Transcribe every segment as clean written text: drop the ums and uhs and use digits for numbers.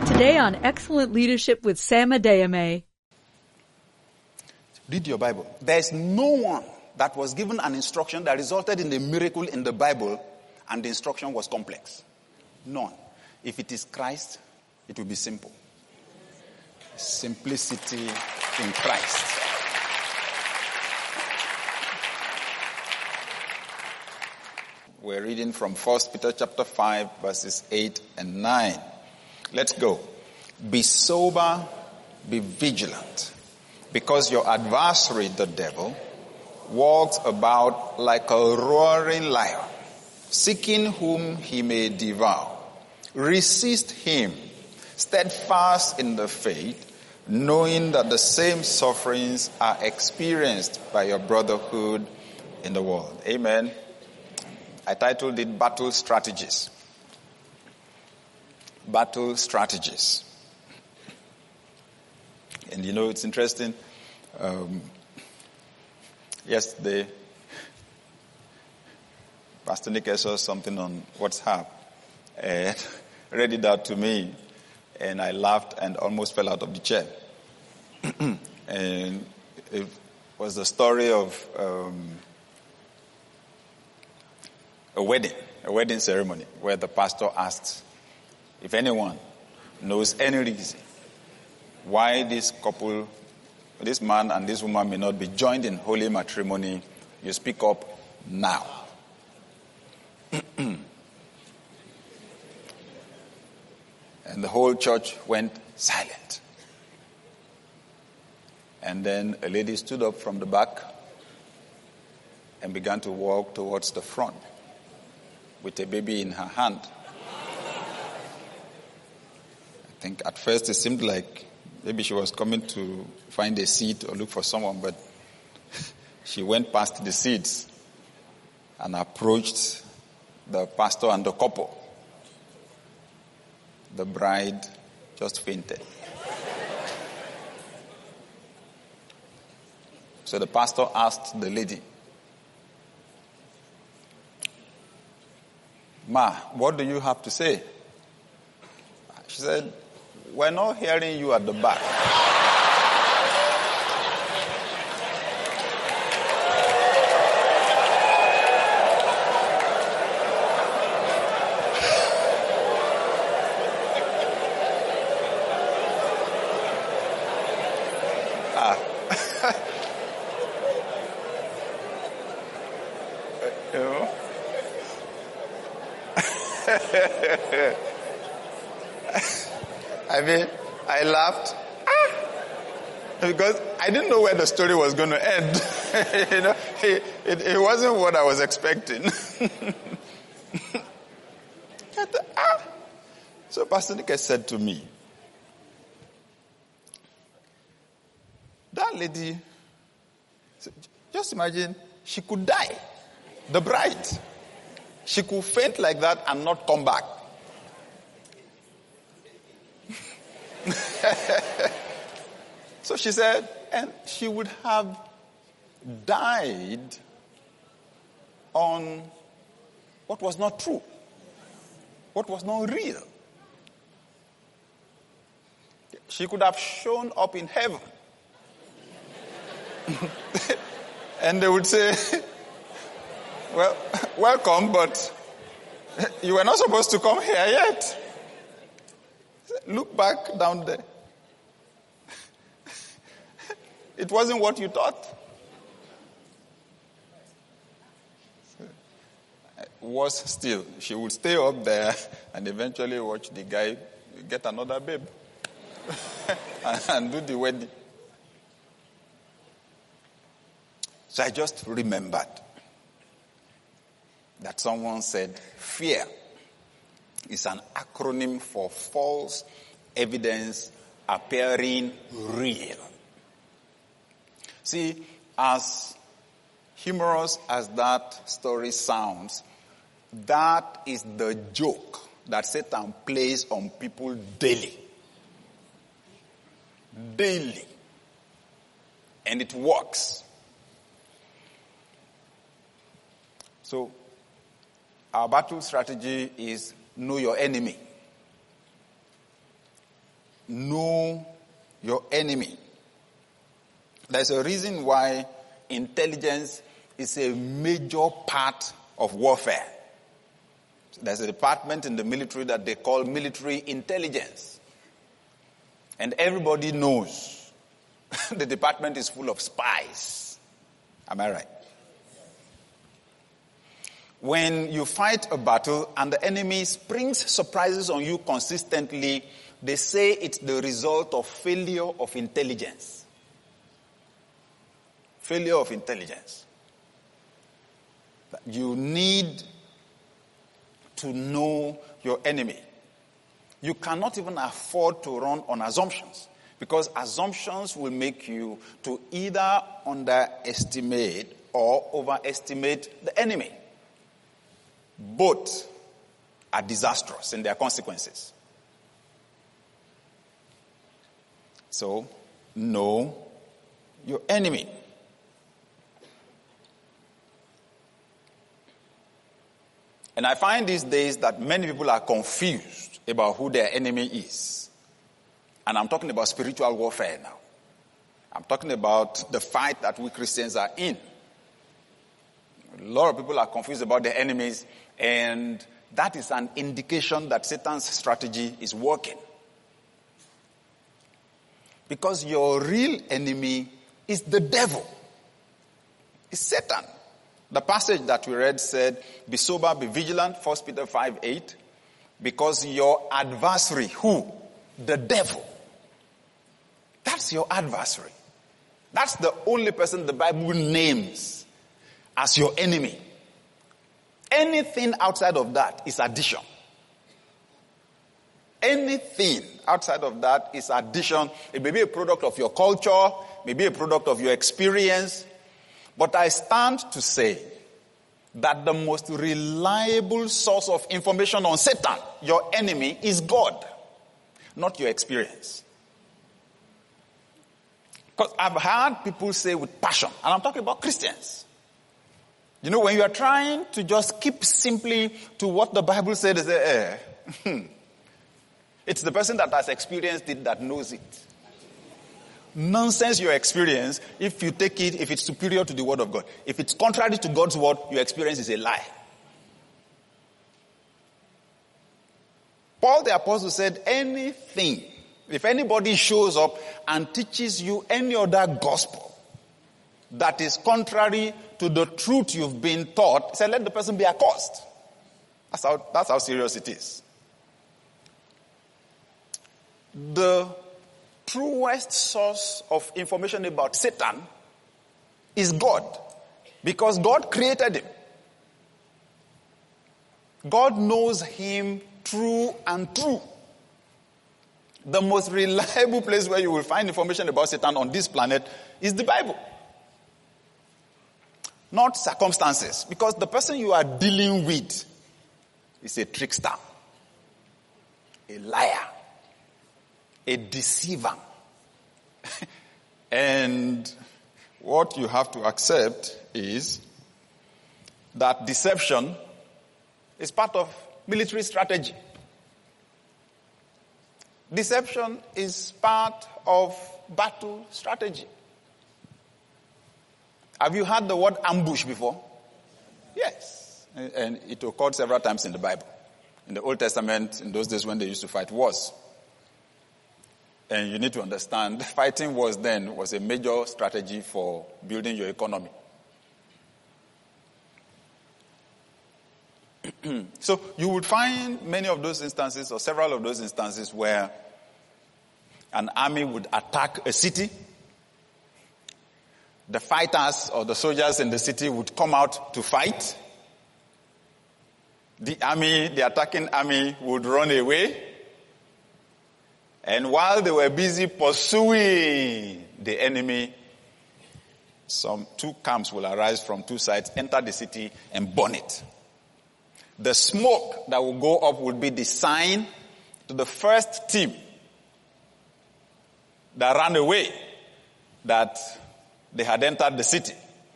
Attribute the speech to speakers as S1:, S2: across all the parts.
S1: Today on Excellent Leadership with Sam Adeyemi.
S2: Read your Bible. There is no one that was given an instruction that resulted in a miracle in the Bible and the instruction was complex. None. If it is Christ, it will be simple. Simplicity in Christ. We're reading from 1 Peter chapter 5, verses 8 and 9. Let's go. Be sober, be vigilant, because your adversary, the devil, walks about like a roaring lion, seeking whom he may devour. Resist him, steadfast in the faith, knowing that the same sufferings are experienced by your brotherhood in the world. Amen. I titled it Battle Strategies. Battle Strategies. And you know, it's interesting. Yesterday, Pastor Nick saw something on WhatsApp and read it out to me. And I laughed and almost fell out of the chair. And it was the story of a wedding ceremony, where the pastor asked if anyone knows any reason why this couple, this man and this woman may not be joined in holy matrimony. You speak up now. And the whole church went silent. And then a lady stood up from the back and began to walk towards the front with a baby in her hand. I think at first it seemed like maybe she was coming to find a seat or look for someone, but she went past the seats and approached the pastor and the couple. The bride just fainted. So the pastor asked the lady, "Ma, what do you have to say?" She said, "We're not hearing you at the back." I mean, I laughed because I didn't know where the story was going to end. You know, it wasn't what I was expecting. So Pastor Nick said to me, that lady, just imagine, she could die. The bride. She could faint like that and not come back. So she said, and she would have died on what was not true, what was not real. She could have shown up in heaven. And they would say, "Well, welcome, but you were not supposed to come here yet. Look back down there. It wasn't what you thought." Worse still, she would stay up there and eventually watch the guy get another babe and do the wedding. So I just remembered that someone said, fear is an acronym for false evidence appearing real. See, as humorous as that story sounds, that is the joke that Satan plays on people daily. Daily. And it works. So, our battle strategy is know your enemy. know your enemy. There's a reason why intelligence is a major part of warfare. There's a department in the military that they call military intelligence. And everybody knows the department is full of spies. Am I right? When you fight a battle and the enemy springs surprises on you consistently, they say it's the result of failure of intelligence. Failure of intelligence. You need to know your enemy. You cannot even afford to run on assumptions, because assumptions will make you to either underestimate or overestimate the enemy. Both are disastrous in their consequences. So, know your enemy. And I find these days that many people are confused about who their enemy is. And I'm talking about spiritual warfare now. I'm talking about the fight that we Christians are in. A lot of people are confused about their enemies, and that is an indication that Satan's strategy is working. Because your real enemy is the devil. It's Satan. The passage that we read said, be sober, be vigilant, 1 Peter 5:8, because your adversary, who? The devil. That's your adversary. That's the only person the Bible names as your enemy. Anything outside of that is addition. Anything outside of that is addition. It may be a product of your culture, maybe a product of your experience. But I stand to say that the most reliable source of information on Satan, your enemy, is God, not your experience. Because I've heard people say with passion, and I'm talking about Christians. You know, when you are trying to just keep simply to what the Bible said, they say, it's the person that has experienced it that knows it. Nonsense your experience if you take it, if it's superior to the word of God. If it's contrary to God's word, your experience is a lie. Paul the apostle said, anything, if anybody shows up and teaches you any other gospel that is contrary to the truth you've been taught, he said, let the person be accursed. That's how serious it is. The truest source of information about Satan is God, because God created him. God knows him true and true. The most reliable place where you will find information about Satan on this planet is the Bible. Not circumstances, because the person you are dealing with is a trickster, a liar, a deceiver. And what you have to accept is that deception is part of military strategy. Deception is part of battle strategy. Have you heard the word ambush before? Yes. And it occurred several times in the Bible. In the Old Testament, in those days when they used to fight wars. And you need to understand, fighting wars then was a major strategy for building your economy. So you would find many of those instances, or several of those instances, where an army would attack a city. The fighters or the soldiers in the city would come out to fight. The attacking army would run away. And while they were busy pursuing the enemy, some two camps will arise from two sides, enter the city and burn it. The smoke that will go up will be the sign to the first team that ran away that they had entered the city.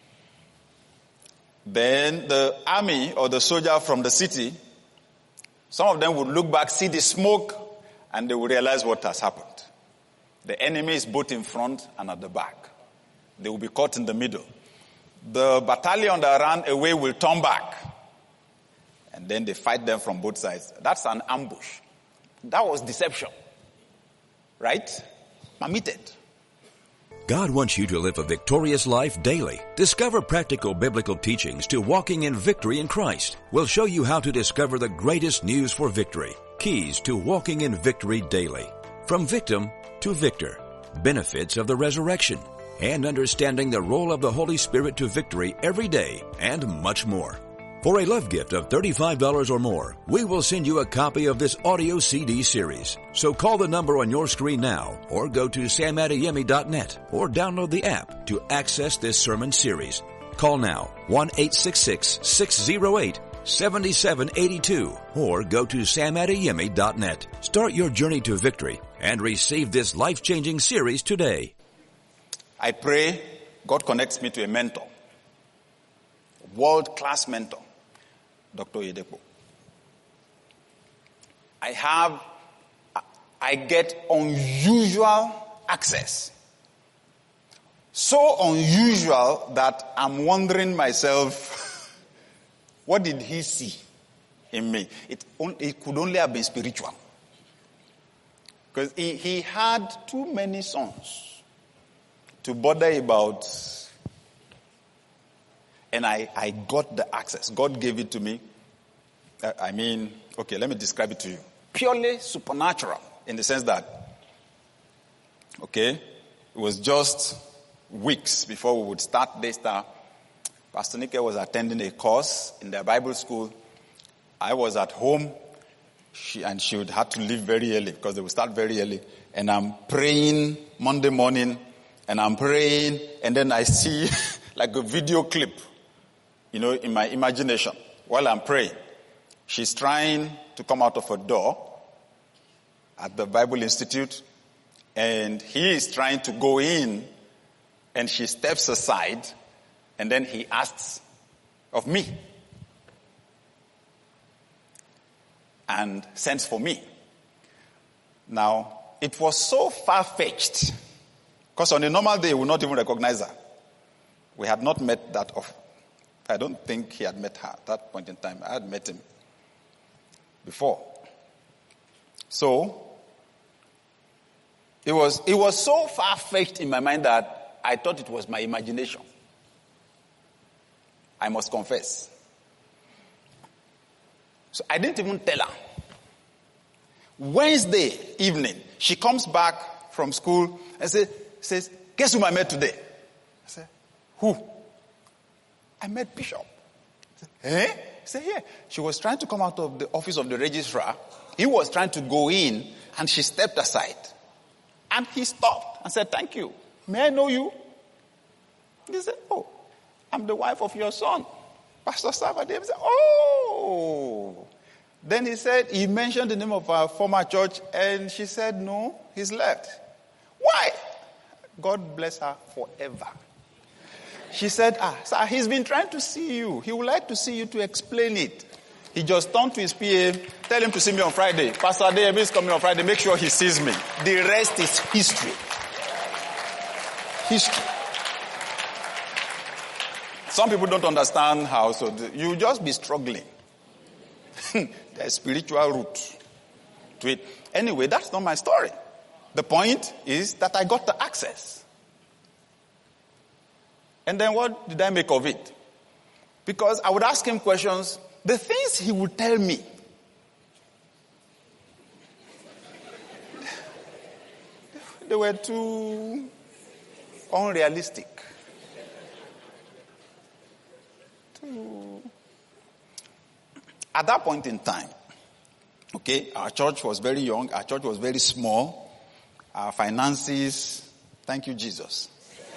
S2: Then the army or the soldier from the city, some of them would look back, see the smoke, and they would realize what has happened. The enemy is both in front and at the back. They will be caught in the middle. The battalion that ran away will turn back. And then they fight them from both sides. That's an ambush. That was deception. Right? Permitted.
S3: God wants you to live a victorious life daily. Discover practical biblical teachings to walking in victory in Christ. We'll show you how to discover the greatest news for victory. Keys to walking in victory daily. From victim to victor. Benefits of the resurrection. And understanding the role of the Holy Spirit to victory every day, and much more. For a love gift of $35 or more, we will send you a copy of this audio CD series. So call the number on your screen now, or go to samadiyemi.net, or download the app to access this sermon series. Call now, 1-866-608-7782, or go to samadiyemi.net. Start your journey to victory and receive this life-changing series today.
S2: I pray God connects me to a mentor, world-class mentor, Dr. Oyedepo. I get unusual access. So unusual that I'm wondering myself, what did he see in me? It could only have been spiritual. Because he had too many sons to bother about, and I got the access. God gave it to me. Okay, let me describe it to you. Purely supernatural, in the sense that, it was just weeks before we would start Daystar. Pastor Nike was attending a course in their Bible school. I was at home, she would have to leave very early because they would start very early. And I'm praying Monday morning, and I'm praying, and then I see like a video clip, in my imagination while I'm praying. She's trying to come out of a door at the Bible Institute, and he is trying to go in, and she steps aside, and then he asks of me and sends for me. Now, it was so far-fetched, because on a normal day, we would not even recognize her. We had not met that often. I don't think he had met her at that point in time. I had met him before. So, it was so far-fetched in my mind that I thought it was my imagination. I must confess. So I didn't even tell her. Wednesday evening, she comes back from school and says, guess whom I met today? I said, who? I met Bishop. I said, eh? I said, yeah. She was trying to come out of the office of the registrar. He was trying to go in, and she stepped aside. And he stopped and said, thank you. May I know you? He said, oh, I'm the wife of your son, Pastor Samadiyemi. He said, oh. Then he mentioned the name of our former church, and she said, no, he's left. Why? God bless her forever. She said, sir, he's been trying to see you. He would like to see you to explain it. He just turned to his PA, tell him to see me on Friday. Pastor Adeyemi is coming on Friday, make sure he sees me. The rest is history. History. Some people don't understand how, so you just be struggling. There's spiritual root to it. Anyway, that's not my story. The point is that I got the access. And then what did I make of it? Because I would ask him questions, the things he would tell me, they were too unrealistic. At that point in time, our church was very young, our church was very small, our finances, thank you, Jesus.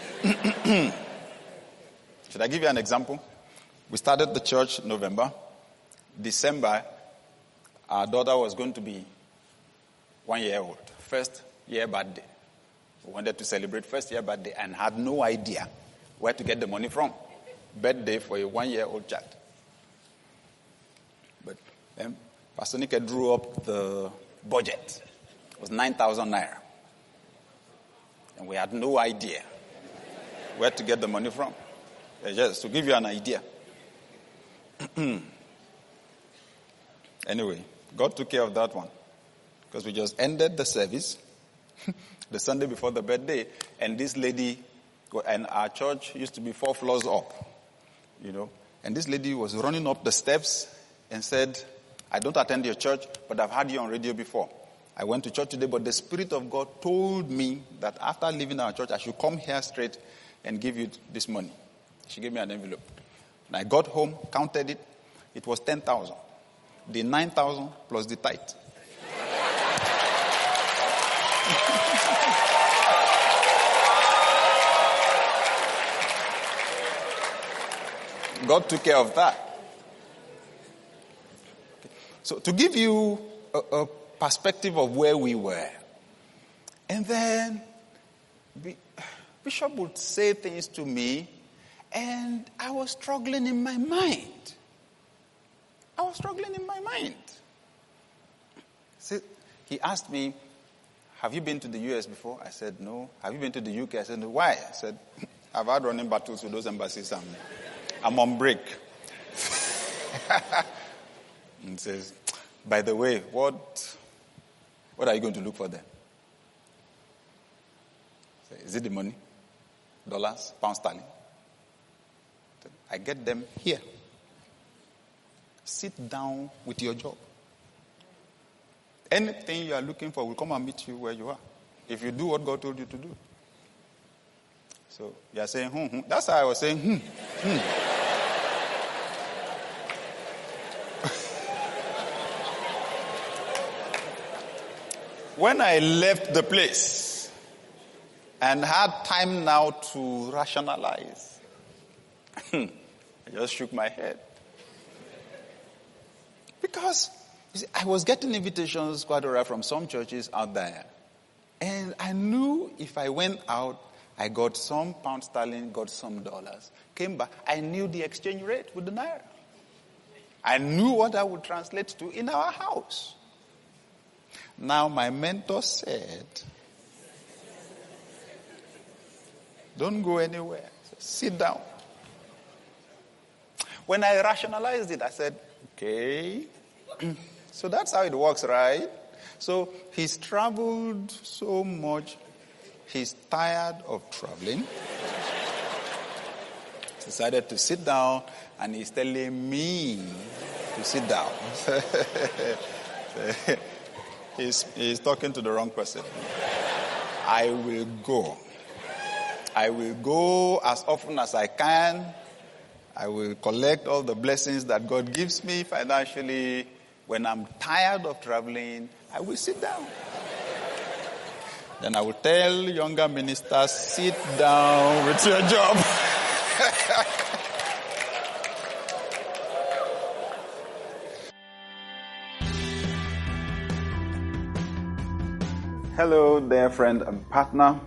S2: Should I give you an example? We started the church in November. December, our daughter was going to be 1 year old. First year birthday. We wanted to celebrate first year birthday and had no idea where to get the money from. Birthday for a 1-year-old child. But then Pastor Nike drew up the budget. It was 9,000 naira. And we had no idea where to get the money from. Just to give you an idea. Anyway, God took care of that one. Because we just ended the service the Sunday before the birthday. And this lady, and our church used to be 4 floors up. And this lady was running up the steps and said, I don't attend your church, but I've heard you on radio before. I went to church today, but the Spirit of God told me that after leaving our church, I should come here straight and give you this money. She gave me an envelope. And I got home, counted it. It was 10,000. The 9,000 plus the tithe. God took care of that. So to give you a perspective of where we were. And then Bishop would say things to me, and I was struggling in my mind. So he asked me, have you been to the U.S. before? I said, no. Have you been to the U.K.? I said, no. Why? I said, I've had running battles with those embassies. I'm on break. And says, by the way, what are you going to look for there? Is it the money? Dollars? Pounds sterling? I get them here. Sit down with your job. Anything you are looking for will come and meet you where you are. If you do what God told you to do. So you are saying, That's how I was saying, When I left the place and had time now to rationalize, I just shook my head. Because you see, I was getting invitations quite all right from some churches out there. And I knew if I went out, I got some pound sterling, got some dollars. Came back, I knew the exchange rate with the naira. I knew what I would translate to in our house. Now my mentor said, don't go anywhere. Sit down. When I rationalized it, I said, okay. So that's how it works, right? So he's traveled so much. He's tired of traveling. Decided to sit down, and he's telling me to sit down. He's talking to the wrong person. I will go. I will go as often as I can. I will collect all the blessings that God gives me financially. When I'm tired of traveling, I will sit down. Then I will tell younger ministers, sit down with your job. Hello there, friend and partner.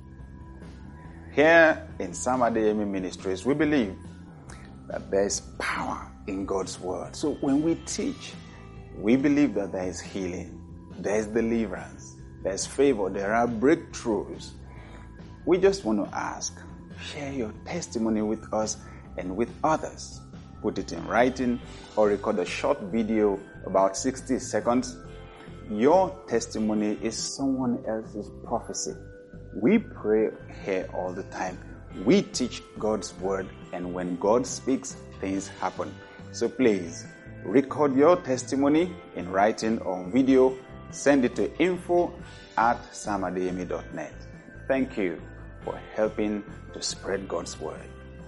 S2: Here in Sam Adeyemi Ministries, we believe that there is power in God's word. So when we teach, we believe that there is healing, there is deliverance, there is favor, there are breakthroughs. We just want to ask, share your testimony with us and with others. Put it in writing or record a short video about 60 seconds. Your testimony is someone else's prophecy. We pray here all the time. We teach God's word, and when God speaks, things happen. So please, record your testimony in writing or video. Send it to info@samadeyemi.net. Thank you for helping to spread God's word.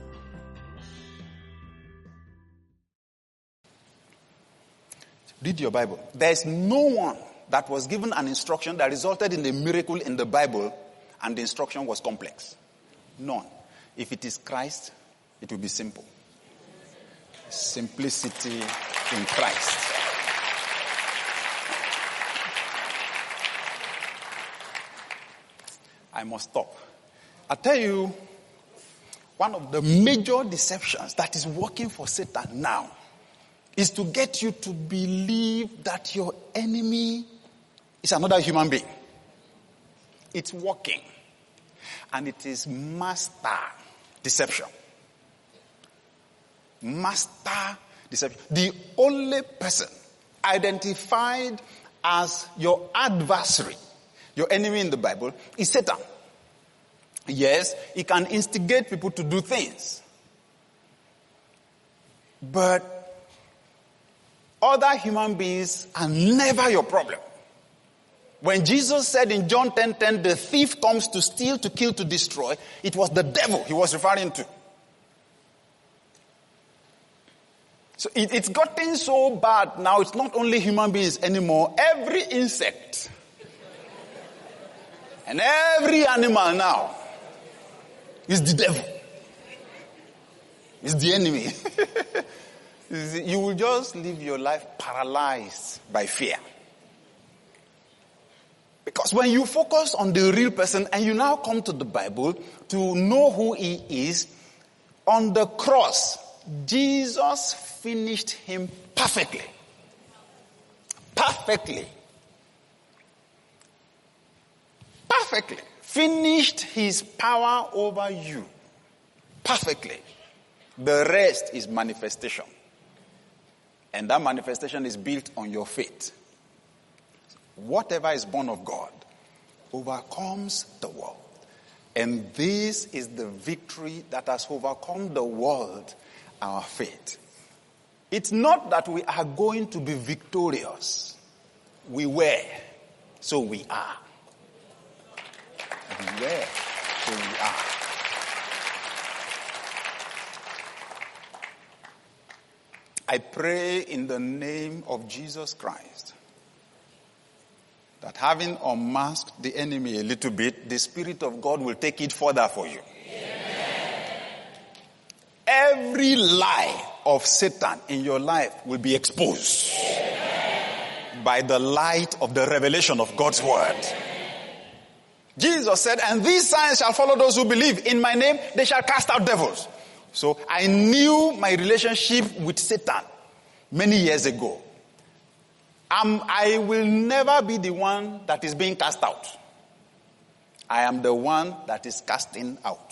S2: Read your Bible. There is no one that was given an instruction that resulted in a miracle in the Bible and the instruction was complex. None. If it is Christ, it will be simple. Simplicity in Christ. I must stop. I tell you, one of the major deceptions that is working for Satan now is to get you to believe that your enemy is another human being. It's working. And it is master deception. Master deception. The only person identified as your adversary, your enemy in the Bible, is Satan. Yes, he can instigate people to do things. But other human beings are never your problem. When Jesus said in John 10:10, the thief comes to steal, to kill, to destroy, it was the devil he was referring to. So it's gotten so bad now, it's not only human beings anymore. Every insect and every animal now is the devil. It's the enemy. You will just live your life paralyzed by fear. Because when you focus on the real person and you now come to the Bible to know who he is, on the cross, Jesus finished him perfectly. Perfectly. Perfectly. Finished his power over you. Perfectly. The rest is manifestation. And that manifestation is built on your faith. Whatever is born of God overcomes the world. And this is the victory that has overcome the world, our faith. It's not that we are going to be victorious. We were, so we are. We were, so we are. I pray in the name of Jesus Christ that having unmasked the enemy a little bit, the Spirit of God will take it further for you. Amen. Every lie of Satan in your life will be exposed. Amen. By the light of the revelation of God's word. Jesus said, and these signs shall follow those who believe. In my name, they shall cast out devils. So I knew my relationship with Satan many years ago. I will never be the one that is being cast out. I am the one that is casting out.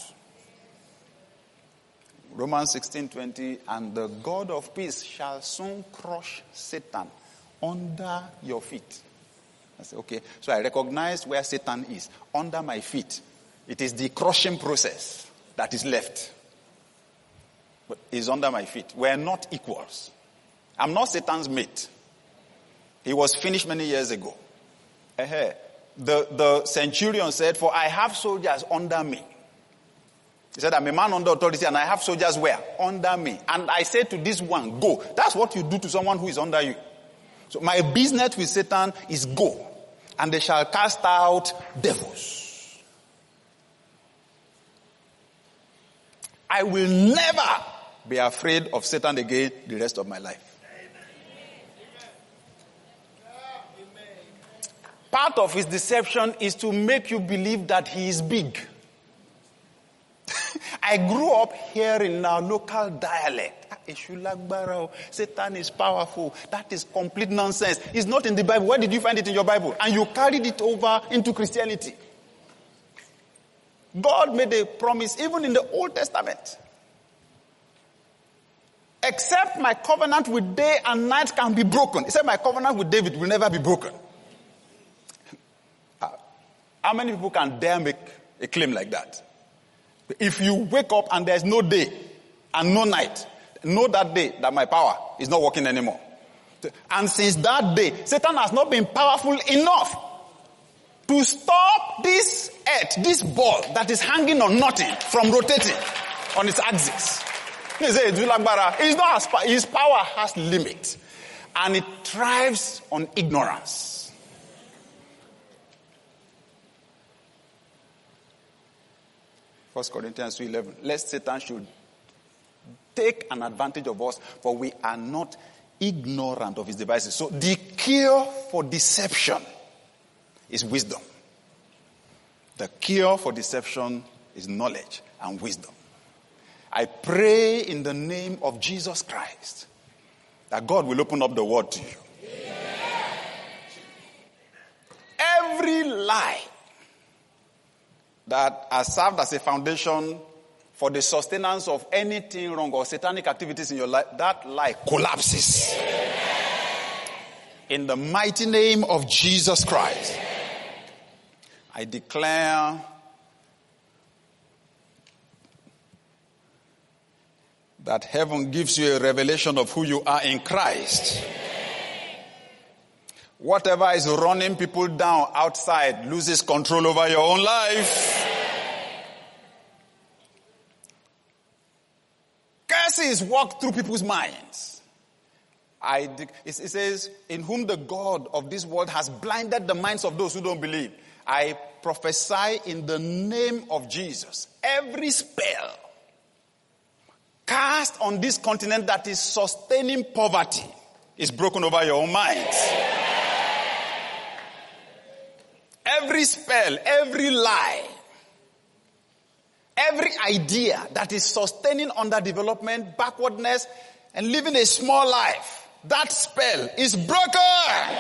S2: Romans 16:20, and the God of peace shall soon crush Satan under your feet. I say, okay, so I recognize where Satan is. Under my feet. It is the crushing process that is left. But he's under my feet. We're not equals. I'm not Satan's mate. He was finished many years ago. The centurion said, for I have soldiers under me. He said, I'm a man under authority and I have soldiers where? Under me. And I say to this one, go. That's what you do to someone who is under you. So my business with Satan is go. And they shall cast out devils. I will never be afraid of Satan again the rest of my life. Part of his deception is to make you believe that he is big. I grew up hearing our local dialect. Satan is powerful. That is complete nonsense. It's not in the Bible. Where did you find it in your Bible? And you carried it over into Christianity. God made a promise even in the Old Testament. Except my covenant with day and night can be broken. He said my covenant with David will never be broken. How many people can dare make a claim like that? If you wake up and there's no day and no night, know that day that my power is not working anymore. And since that day, Satan has not been powerful enough to stop this earth, this ball that is hanging on nothing from rotating on its axis. His power has limit. And it thrives on ignorance. 1 Corinthians 2:11. Lest Satan should take an advantage of us, for we are not ignorant of his devices. So the cure for deception is wisdom. The cure for deception is knowledge and wisdom. I pray in the name of Jesus Christ that God will open up the word to you. Every lie that has served as a foundation for the sustenance of anything wrong or satanic activities in your life, that lie collapses. In the mighty name of Jesus Christ, I declare that heaven gives you a revelation of who you are in Christ. Whatever is running people down outside loses control over your own life. Curses walk through people's minds. It says, in whom the God of this world has blinded the minds of those who don't believe. I prophesy in the name of Jesus. Every spell cast on this continent that is sustaining poverty is broken over your own minds. Every spell, every lie, every idea that is sustaining underdevelopment, backwardness, and living a small life, that spell is broken.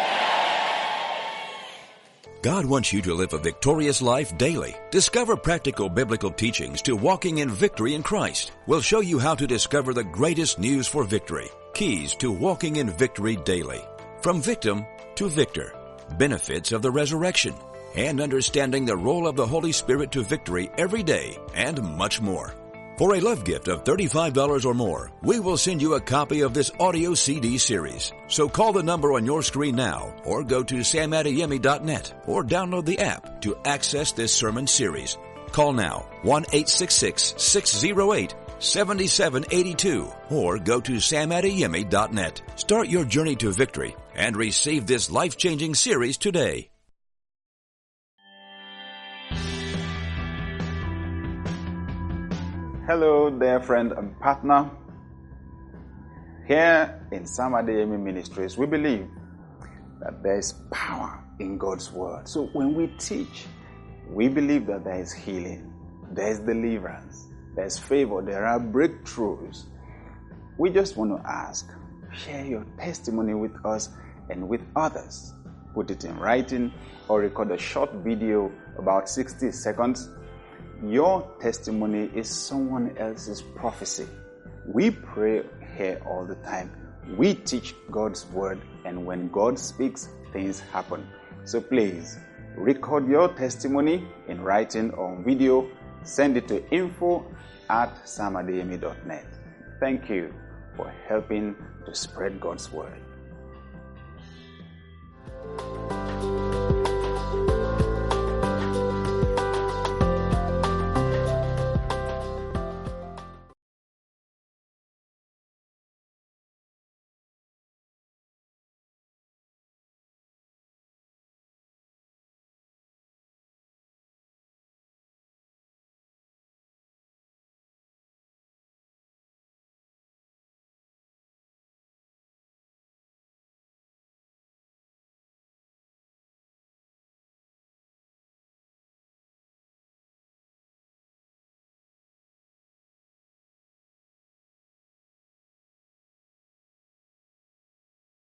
S3: God wants you to live a victorious life daily. Discover practical biblical teachings to walking in victory in Christ. We'll show you how to discover the greatest news for victory. Keys to walking in victory daily. From victim to victor. Benefits of the resurrection. And understanding the role of the Holy Spirit to victory every day, and much more. For a love gift of $35 or more, we will send you a copy of this audio CD series. So call the number on your screen now, or go to samadiyemi.net, or download the app to access this sermon series. Call now, 1-866-608-7782, or go to samadiyemi.net. Start your journey to victory and receive this life-changing series today.
S2: Hello there, friend and partner. Here in Sam Adeyemi Ministries, we believe that there is power in God's word. So when we teach, we believe that there is healing, there is deliverance, there is favor, there are breakthroughs. We just want to ask, share your testimony with us and with others. Put it in writing or record a short video about 60 seconds. Your testimony is someone else's prophecy. We pray here all the time. We teach God's word, and when God speaks, things happen. So please, record your testimony in writing or video. Send it to info@samadiyemi.net. Thank you for helping to spread God's word.